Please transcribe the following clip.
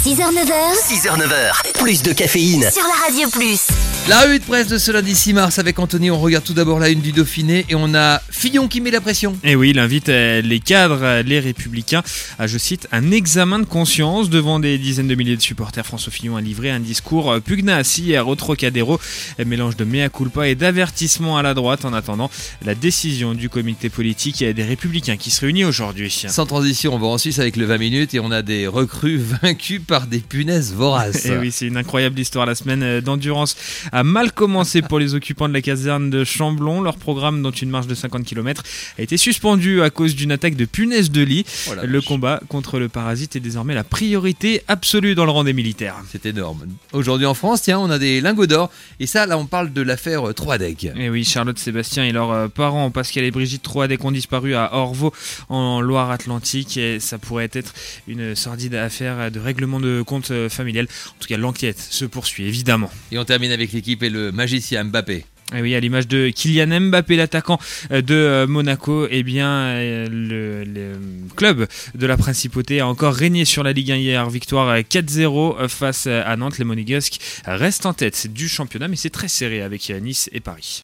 6h-9h, 6h-9h, plus de caféine. sur la Radio Plus. La revue de presse de ce lundi 6 mars avec Anthony, on regarde tout d'abord la une du Dauphiné et on a Fillon qui met la pression. Et oui, il invite les cadres, les Républicains, à, je cite, un examen de conscience devant des dizaines de milliers de supporters. François Fillon a livré un discours pugnace hier au Trocadéro, mélange de mea culpa et d'avertissement à la droite en attendant la décision du comité politique et des Républicains qui se réunit aujourd'hui. Sans transition, on va en Suisse avec le 20 minutes et on a des recrues vaincus par des punaises voraces. Et oui, c'est une incroyable histoire. La semaine d'endurance a mal commencé pour les occupants de la caserne de Chamblon. Leur programme, dont une marche de 50 km, a été suspendu à cause d'une attaque de punaises de lit. Le combat contre le parasite est désormais la priorité absolue dans le rang des militaires. C'est énorme. Aujourd'hui en France, tiens, on a des lingots d'or et ça, là, on parle de l'affaire Troadec. Et oui, Charlotte, Sébastien et leurs parents, Pascal et Brigitte Troadec, ont disparu à Orvaux en Loire-Atlantique et ça pourrait être une sordide affaire de règlement de compte familial. En tout cas, l'enquête se poursuit évidemment. Et on termine avec l'équipe et le magicien Mbappé. Et oui, à l'image de Kylian Mbappé, l'attaquant de Monaco, eh bien, le club de la Principauté a encore régné sur la Ligue 1 hier. Victoire 4-0 face à Nantes. Les Monégasques restent en tête du championnat, mais c'est très serré avec Nice et Paris.